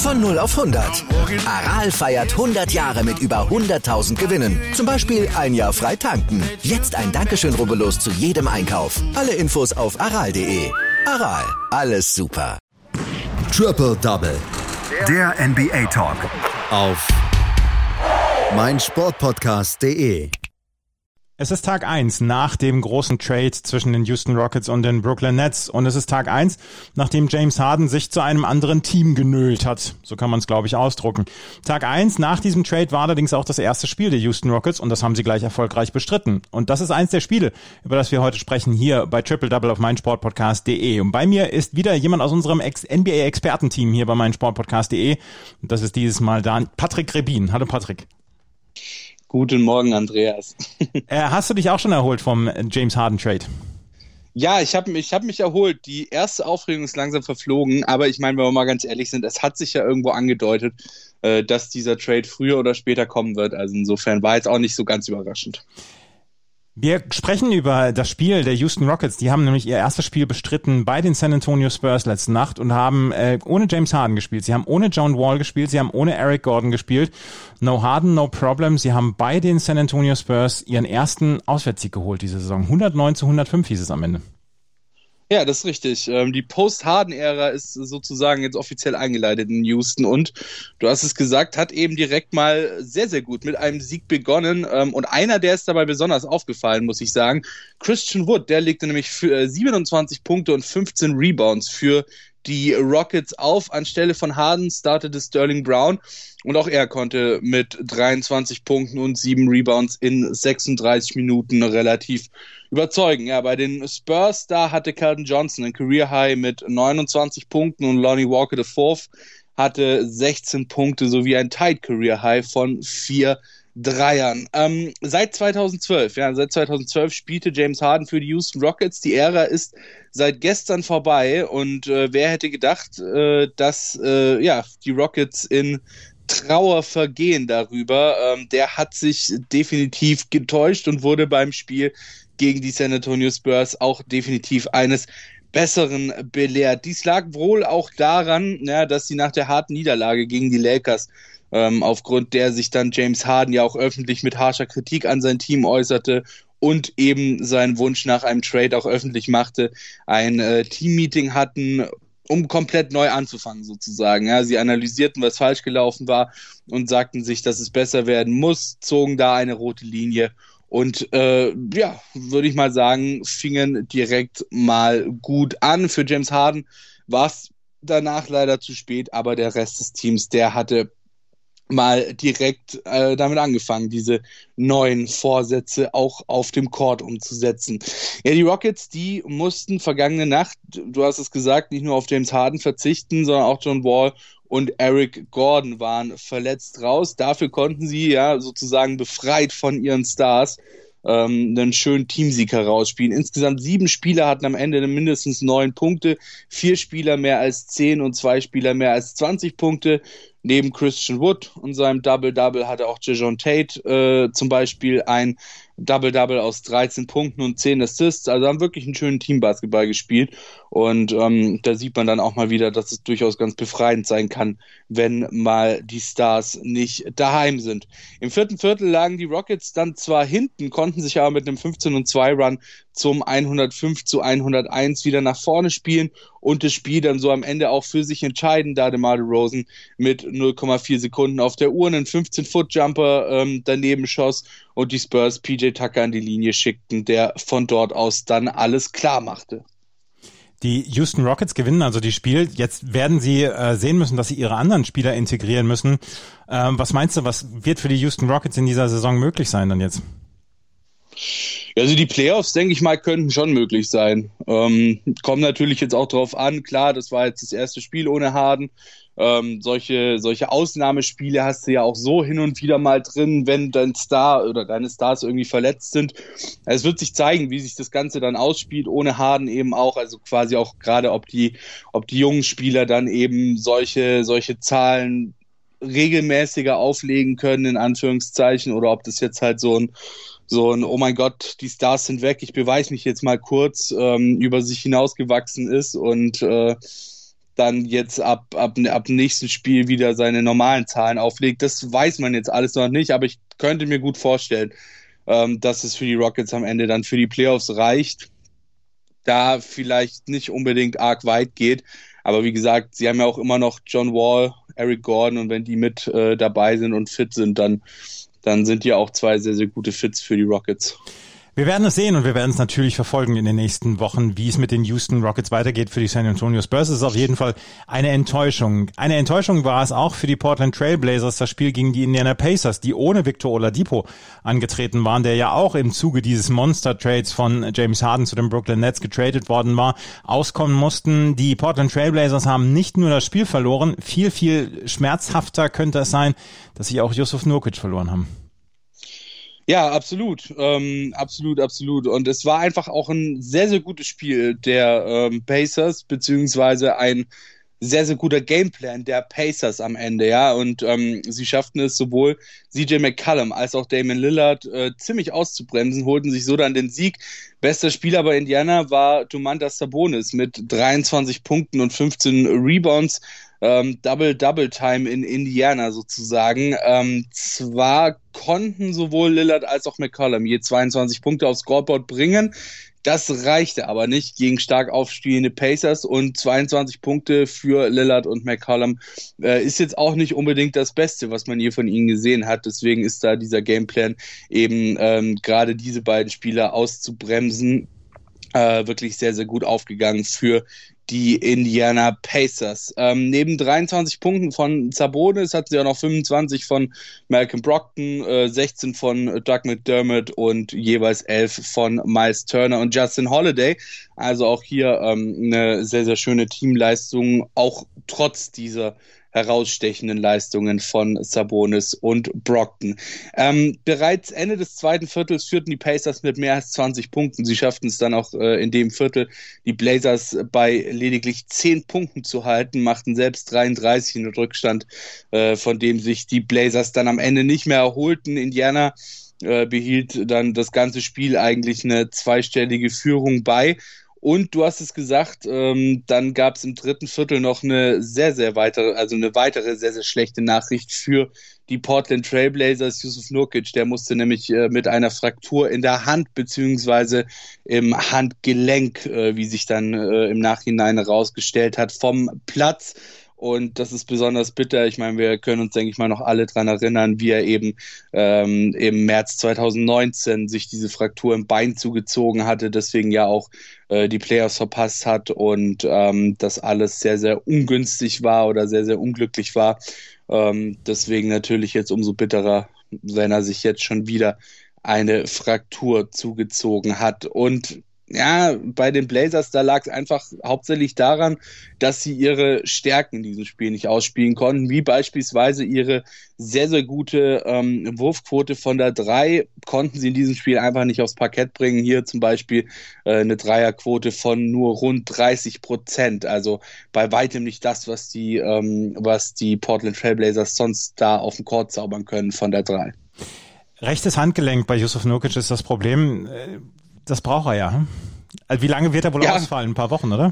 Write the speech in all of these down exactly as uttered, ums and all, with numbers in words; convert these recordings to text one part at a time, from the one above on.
Von null auf hundert. Aral feiert hundert Jahre mit über hunderttausend Gewinnen. Zum Beispiel ein Jahr frei tanken. Jetzt ein Dankeschön, rubbellos zu jedem Einkauf. Alle Infos auf aral punkt de. Aral, alles super. Triple Double. Der N B A Talk. Auf meinsportpodcast punkt de. Es ist Tag eins nach dem großen Trade zwischen den Houston Rockets und den Brooklyn Nets. Und es ist Tag eins, nachdem James Harden sich zu einem anderen Team genölt hat. So kann man es, glaube ich, ausdrucken. Tag eins nach diesem Trade war allerdings auch das erste Spiel der Houston Rockets und das haben sie gleich erfolgreich bestritten. Und das ist eins der Spiele, über das wir heute sprechen, hier bei Triple Double auf meinsportpodcast punkt de. Und bei mir ist wieder jemand aus unserem N B A-Expertenteam hier bei meinsportpodcast punkt de. Und das ist dieses Mal da Patrick Rebin. Hallo Patrick. Guten Morgen, Andreas. äh, hast du dich auch schon erholt vom James Harden Trade? Ja, ich habe ich hab mich erholt. Die erste Aufregung ist langsam verflogen, aber ich meine, wenn wir mal ganz ehrlich sind, es hat sich ja irgendwo angedeutet, äh, dass dieser Trade früher oder später kommen wird. Also insofern war jetzt auch nicht so ganz überraschend. Wir sprechen über das Spiel der Houston Rockets. Die haben nämlich ihr erstes Spiel bestritten bei den San Antonio Spurs letzte Nacht und haben äh, ohne James Harden gespielt. Sie haben ohne John Wall gespielt, sie haben ohne Eric Gordon gespielt. No Harden, no problem. Sie haben bei den San Antonio Spurs ihren ersten Auswärtssieg geholt diese Saison. hundertneun zu hundertfünf hieß es am Ende. Ja, das ist richtig. Die Post-Harden-Ära ist sozusagen jetzt offiziell eingeleitet in Houston und du hast es gesagt, hat eben direkt mal sehr, sehr gut mit einem Sieg begonnen und einer, der ist dabei besonders aufgefallen, muss ich sagen, Christian Wood, der legte nämlich für siebenundzwanzig Punkte und fünfzehn Rebounds für die Rockets auf. Anstelle von Harden startete Sterling Brown und auch er konnte mit dreiundzwanzig Punkten und sieben Rebounds in sechsunddreißig Minuten relativ überzeugen. Ja, bei den Spurs, da hatte Keldon Johnson ein Career High mit neunundzwanzig Punkten und Lonnie Walker the Fourth hatte sechzehn Punkte sowie ein Tied Career High von vier Dreiern. Ähm, seit zweitausendzwölf, ja, seit zweitausendzwölf spielte James Harden für die Houston Rockets. Die Ära ist seit gestern vorbei und äh, wer hätte gedacht, äh, dass äh, ja die Rockets in Trauer vergehen darüber. Ähm, der hat sich definitiv getäuscht und wurde beim Spiel gegen die San Antonio Spurs auch definitiv eines Besseren belehrt. Dies lag wohl auch daran, ja, dass sie nach der harten Niederlage gegen die Lakers, ähm, aufgrund der sich dann James Harden ja auch öffentlich mit harscher Kritik an sein Team äußerte und eben seinen Wunsch nach einem Trade auch öffentlich machte, ein äh, Team-Meeting hatten, um komplett neu anzufangen sozusagen. Ja, sie analysierten, was falsch gelaufen war und sagten sich, dass es besser werden muss, zogen da eine rote Linie und äh, ja, würde ich mal sagen, fingen direkt mal gut an. Für James Harden war es danach leider zu spät, aber der Rest des Teams, der hatte mal direkt äh, damit angefangen, diese neuen Vorsätze auch auf dem Court umzusetzen. Ja, die Rockets, die mussten vergangene Nacht, du hast es gesagt, nicht nur auf James Harden verzichten, sondern auch John Wall und Eric Gordon waren verletzt raus. Dafür konnten sie ja sozusagen befreit von ihren Stars ähm, einen schönen Teamsieg herausspielen. Insgesamt sieben Spieler hatten am Ende mindestens neun Punkte, vier Spieler mehr als zehn und zwei Spieler mehr als zwanzig Punkte. Neben Christian Wood und seinem Double-Double hatte auch Jae'Sean Tate äh, zum Beispiel ein Double-Double aus dreizehn Punkten und zehn Assists. Also haben wirklich einen schönen Teambasketball gespielt. Und ähm, da sieht man dann auch mal wieder, dass es durchaus ganz befreiend sein kann, wenn mal die Stars nicht daheim sind. Im vierten Viertel lagen die Rockets dann zwar hinten, konnten sich aber mit einem fünfzehn und zwei Run zum hundertfünf zu hunderteins wieder nach vorne spielen und das Spiel dann so am Ende auch für sich entscheiden, da DeMar DeRozan mit null Komma vier Sekunden auf der Uhr einen fünfzehn-Foot-Jumper ähm, daneben schoss und die Spurs P J Tucker an die Linie schickten, der von dort aus dann alles klar machte. Die Houston Rockets gewinnen also die Spiel. Jetzt werden sie äh, sehen müssen, dass sie ihre anderen Spieler integrieren müssen. Ähm, was meinst du, was wird für die Houston Rockets in dieser Saison möglich sein dann jetzt? Also die Playoffs, denke ich mal, könnten schon möglich sein. Ähm, kommt natürlich jetzt auch drauf an, klar, das war jetzt das erste Spiel ohne Harden. Ähm, solche, solche Ausnahmespiele hast du ja auch so hin und wieder mal drin, wenn dein Star oder deine Stars irgendwie verletzt sind. Es wird sich zeigen, wie sich das Ganze dann ausspielt, ohne Harden eben auch, also quasi auch gerade, ob die, ob die jungen Spieler dann eben solche, solche Zahlen regelmäßiger auflegen können, in Anführungszeichen, oder ob das jetzt halt so ein So ein, oh mein Gott, die Stars sind weg, ich beweise mich jetzt mal kurz, ähm, über sich hinausgewachsen ist und äh, dann jetzt ab, ab, ab nächsten Spiel wieder seine normalen Zahlen auflegt. Das weiß man jetzt alles noch nicht, aber ich könnte mir gut vorstellen, ähm, dass es für die Rockets am Ende dann für die Playoffs reicht. Da vielleicht nicht unbedingt arg weit geht, aber wie gesagt, sie haben ja auch immer noch John Wall, Eric Gordon, und wenn die mit äh, dabei sind und fit sind, dann, dann sind die auch zwei sehr, sehr gute Fits für die Rockets. Wir werden es sehen und wir werden es natürlich verfolgen in den nächsten Wochen, wie es mit den Houston Rockets weitergeht. Für die San Antonio Spurs ist es auf jeden Fall eine Enttäuschung. Eine Enttäuschung war es auch für die Portland Trail Blazers, das Spiel gegen die Indiana Pacers, die ohne Victor Oladipo angetreten waren, der ja auch im Zuge dieses Monster-Trades von James Harden zu den Brooklyn Nets getradet worden war, auskommen mussten. Die Portland Trail Blazers haben nicht nur das Spiel verloren, viel, viel schmerzhafter könnte es sein, dass sie auch Jusuf Nurkic verloren haben. Ja, absolut, ähm, absolut, absolut. Und es war einfach auch ein sehr, sehr gutes Spiel der ähm, Pacers, beziehungsweise ein sehr, sehr guter Gameplan der Pacers am Ende, ja. Und ähm, sie schafften es sowohl C J McCollum als auch Damian Lillard äh, ziemlich auszubremsen, holten sich so dann den Sieg. Bester Spieler bei Indiana war Domantas Sabonis mit dreiundzwanzig Punkten und fünfzehn Rebounds. Ähm, Double-Double-Time in Indiana sozusagen. Ähm, zwar konnten sowohl Lillard als auch McCollum je zweiundzwanzig Punkte aufs Scoreboard bringen. Das reichte aber nicht gegen stark aufspielende Pacers, und zweiundzwanzig Punkte für Lillard und McCollum äh, ist jetzt auch nicht unbedingt das Beste, was man hier von ihnen gesehen hat. Deswegen ist da dieser Gameplan eben ähm, gerade diese beiden Spieler auszubremsen äh, wirklich sehr, sehr gut aufgegangen für die Indiana Pacers. Ähm, neben dreiundzwanzig Punkten von Sabonis hatten sie auch noch fünfundzwanzig von Malcolm Brogdon, äh, sechzehn von Doug McDermott und jeweils elf von Miles Turner und Justin Holiday. Also auch hier ähm, eine sehr, sehr schöne Teamleistung, auch trotz dieser herausstechenden Leistungen von Sabonis und Brogdon. Ähm, bereits Ende des zweiten Viertels führten die Pacers mit mehr als zwanzig Punkten. Sie schafften es dann auch äh, in dem Viertel, die Blazers bei lediglich zehn Punkten zu halten, machten selbst dreiunddreißig in den Rückstand, äh, von dem sich die Blazers dann am Ende nicht mehr erholten. Indiana äh, behielt dann das ganze Spiel eigentlich eine zweistellige Führung bei. Und du hast es gesagt, ähm, dann gab es im dritten Viertel noch eine sehr, sehr weitere, also eine weitere sehr, sehr schlechte Nachricht für die Portland Trail Blazers. Jusuf Nurkic, der musste nämlich äh, mit einer Fraktur in der Hand beziehungsweise im Handgelenk, äh, wie sich dann äh, im Nachhinein herausgestellt hat, vom Platz. Und das ist besonders bitter. Ich meine, wir können uns, denke ich mal, noch alle dran erinnern, wie er eben ähm, im März zweitausendneunzehn sich diese Fraktur im Bein zugezogen hatte, deswegen ja auch äh, die Playoffs verpasst hat und ähm, das alles sehr, sehr ungünstig war oder sehr, sehr unglücklich war. Ähm, deswegen natürlich jetzt umso bitterer, wenn er sich jetzt schon wieder eine Fraktur zugezogen hat. Und ja, bei den Blazers, da lag es einfach hauptsächlich daran, dass sie ihre Stärken in diesem Spiel nicht ausspielen konnten, wie beispielsweise ihre sehr, sehr gute ähm, Wurfquote von der drei konnten sie in diesem Spiel einfach nicht aufs Parkett bringen. Hier zum Beispiel äh, eine Dreierquote von nur rund dreißig Prozent, also bei weitem nicht das, was die, ähm, was die Portland Trail Blazers sonst da auf dem Court zaubern können von der drei. Rechtes Handgelenk bei Jusuf Nurkic ist das Problem. Das braucht er ja. Also wie lange wird er wohl ja ausfallen? Ein paar Wochen, oder?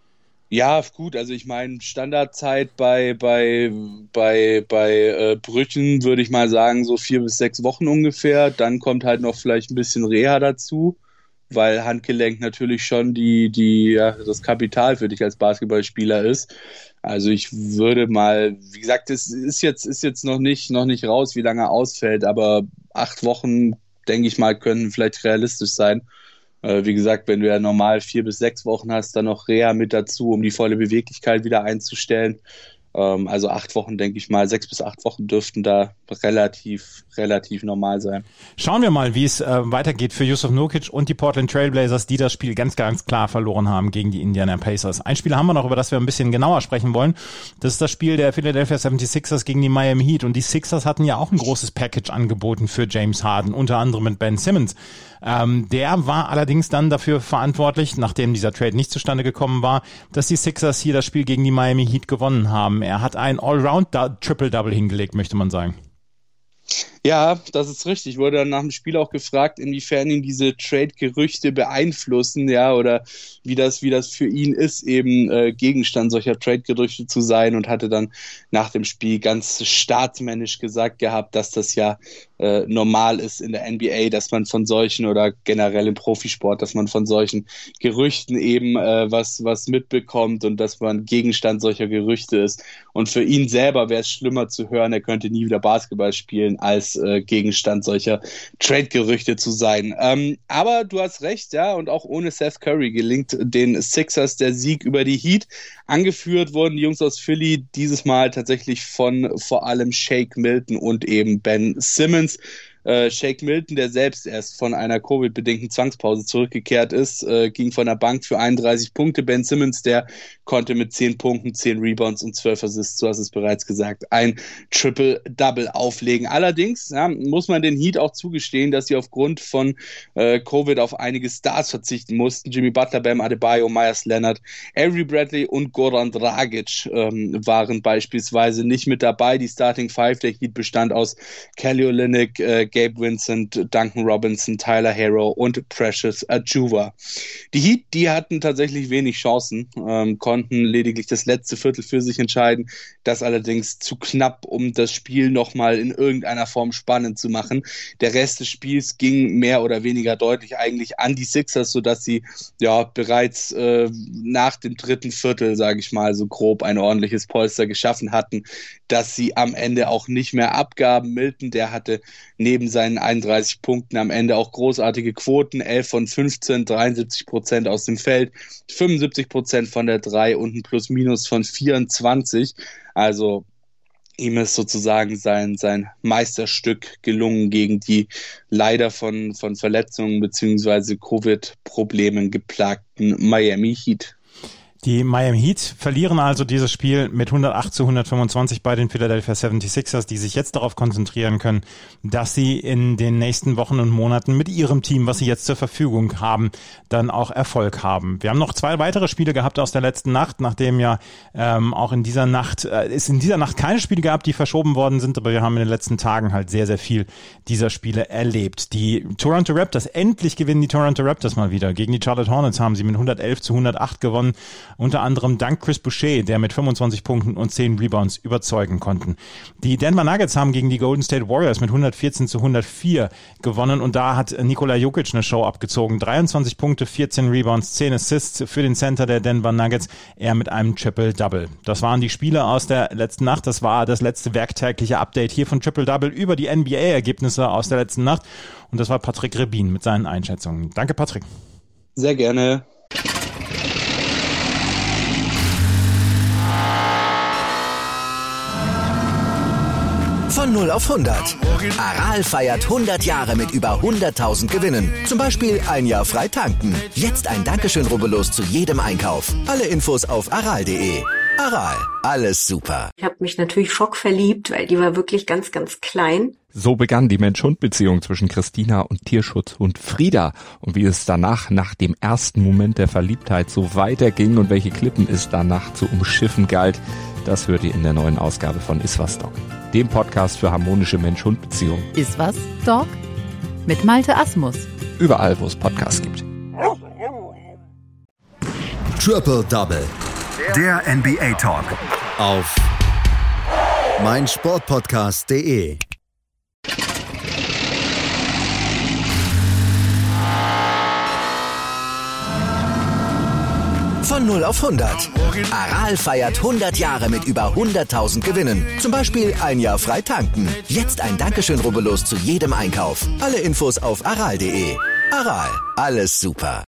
Ja, gut. Also ich meine, Standardzeit bei bei bei bei äh, Brüchen würde ich mal sagen so vier bis sechs Wochen ungefähr. Dann kommt halt noch vielleicht ein bisschen Reha dazu, weil Handgelenk natürlich schon die die ja, das Kapital für dich als Basketballspieler ist. Also ich würde mal, wie gesagt, es ist jetzt ist jetzt noch nicht noch nicht raus, wie lange er ausfällt, aber acht Wochen, denke ich mal, können vielleicht realistisch sein. Äh, wie gesagt, wenn du ja normal vier bis sechs Wochen hast, dann noch Reha mit dazu, um die volle Beweglichkeit wieder einzustellen. Ähm, also acht Wochen, denke ich mal, sechs bis acht Wochen dürften da relativ, relativ normal sein. Schauen wir mal, wie es äh, weitergeht für Jusuf Nurkic und die Portland Trail Blazers, die das Spiel ganz, ganz klar verloren haben gegen die Indiana Pacers. Ein Spiel haben wir noch, über das wir ein bisschen genauer sprechen wollen. Das ist das Spiel der Philadelphia seventy-sixers gegen die Miami Heat. Und die Sixers hatten ja auch ein großes Package angeboten für James Harden, unter anderem mit Ben Simmons. Ähm, der war allerdings dann dafür verantwortlich, nachdem dieser Trade nicht zustande gekommen war, dass die Sixers hier das Spiel gegen die Miami Heat gewonnen haben. Er hat ein Allround-Triple-Double hingelegt, möchte man sagen. Ja, das ist richtig. Wurde dann nach dem Spiel auch gefragt, inwiefern ihn diese Trade-Gerüchte beeinflussen, ja, oder wie das, wie das für ihn ist, eben äh, Gegenstand solcher Trade-Gerüchte zu sein, und hatte dann nach dem Spiel ganz staatsmännisch gesagt gehabt, dass das ja äh, normal ist in der N B A, dass man von solchen, oder generell im Profisport, dass man von solchen Gerüchten eben äh, was, was mitbekommt und dass man Gegenstand solcher Gerüchte ist. Und für ihn selber wäre es schlimmer zu hören, er könnte nie wieder Basketball spielen, als äh, Gegenstand solcher Trade-Gerüchte zu sein. Ähm, aber du hast recht, ja, und auch ohne Seth Curry gelingt den Sixers der Sieg über die Heat. Angeführt wurden die Jungs aus Philly dieses Mal tatsächlich von vor allem Shake Milton und eben Ben Simmons. Äh, Shake Milton, der selbst erst von einer Covid-bedingten Zwangspause zurückgekehrt ist, äh, ging von der Bank für einunddreißig Punkte. Ben Simmons, der konnte mit zehn Punkten, zehn Rebounds und zwölf Assists, du hast es bereits gesagt, ein Triple-Double auflegen. Allerdings ja, muss man den Heat auch zugestehen, dass sie aufgrund von äh, Covid auf einige Stars verzichten mussten. Jimmy Butler, Bam Adebayo, Myers Leonard, Avery Bradley und Goran Dragic ähm, waren beispielsweise nicht mit dabei. Die Starting Five der Heat bestand aus Kelly Olynyk, äh, Gabe Vincent, Duncan Robinson, Tyler Herro und Precious Achiuwa. Die Heat, die hatten tatsächlich wenig Chancen, ähm, konnten lediglich das letzte Viertel für sich entscheiden, das allerdings zu knapp, um das Spiel nochmal in irgendeiner Form spannend zu machen. Der Rest des Spiels ging mehr oder weniger deutlich eigentlich an die Sixers, sodass sie ja bereits äh, nach dem dritten Viertel, sage ich mal, so grob ein ordentliches Polster geschaffen hatten, dass sie am Ende auch nicht mehr abgaben. Milton, der hatte neben seinen einunddreißig Punkten am Ende auch großartige Quoten, elf von fünfzehn, dreiundsiebzig Prozent aus dem Feld, fünfundsiebzig Prozent von der drei und ein Plus-Minus von vierundzwanzig. Also ihm ist sozusagen sein, sein Meisterstück gelungen gegen die leider von, von Verletzungen bzw. Covid-Problemen geplagten Miami Heat. Die Miami Heat verlieren also dieses Spiel mit hundertacht zu hundertfünfundzwanzig bei den Philadelphia seventy-sixers, die sich jetzt darauf konzentrieren können, dass sie in den nächsten Wochen und Monaten mit ihrem Team, was sie jetzt zur Verfügung haben, dann auch Erfolg haben. Wir haben noch zwei weitere Spiele gehabt aus der letzten Nacht, nachdem ja ähm, auch in dieser Nacht, äh, es in dieser Nacht keine Spiele gab, die verschoben worden sind, aber wir haben in den letzten Tagen halt sehr, sehr viel dieser Spiele erlebt. Die Toronto Raptors, endlich gewinnen die Toronto Raptors mal wieder. Gegen die Charlotte Hornets haben sie mit hundertelf zu hundertacht gewonnen. Unter anderem dank Chris Boucher, der mit fünfundzwanzig Punkten und zehn Rebounds überzeugen konnten. Die Denver Nuggets haben gegen die Golden State Warriors mit hundertvierzehn zu hundertvier gewonnen und da hat Nikola Jokic eine Show abgezogen. dreiundzwanzig Punkte, vierzehn Rebounds, zehn Assists für den Center der Denver Nuggets, er mit einem Triple-Double. Das waren die Spiele aus der letzten Nacht. Das war das letzte werktägliche Update hier von Triple-Double über die N B A-Ergebnisse aus der letzten Nacht. Und das war Patrick Rebin mit seinen Einschätzungen. Danke, Patrick. Sehr gerne. Von null auf hundert. Aral feiert hundert Jahre mit über hunderttausend Gewinnen. Zum Beispiel ein Jahr frei tanken. Jetzt ein Dankeschön, rubbellos zu jedem Einkauf. Alle Infos auf aral punkt de. Aral, alles super. Ich habe mich natürlich schockverliebt, weil die war wirklich ganz, ganz klein. So begann die Mensch-Hund-Beziehung zwischen Christina und Tierschutzhund Frieda. Und wie es danach, nach dem ersten Moment der Verliebtheit, so weiterging und welche Klippen es danach zu umschiffen galt, das hört ihr in der neuen Ausgabe von Iswas Dog, dem Podcast für harmonische Mensch-Hund-Beziehungen. Iswas Dog mit Malte Asmus. Überall, wo es Podcasts gibt. Triple Double. Der N B A Talk. Auf meinsportpodcast punkt de. Von null auf hundert. Aral feiert hundert Jahre mit über hunderttausend Gewinnen. Zum Beispiel ein Jahr frei tanken. Jetzt ein Dankeschön, rubbellos zu jedem Einkauf. Alle Infos auf aral punkt de. Aral, alles super.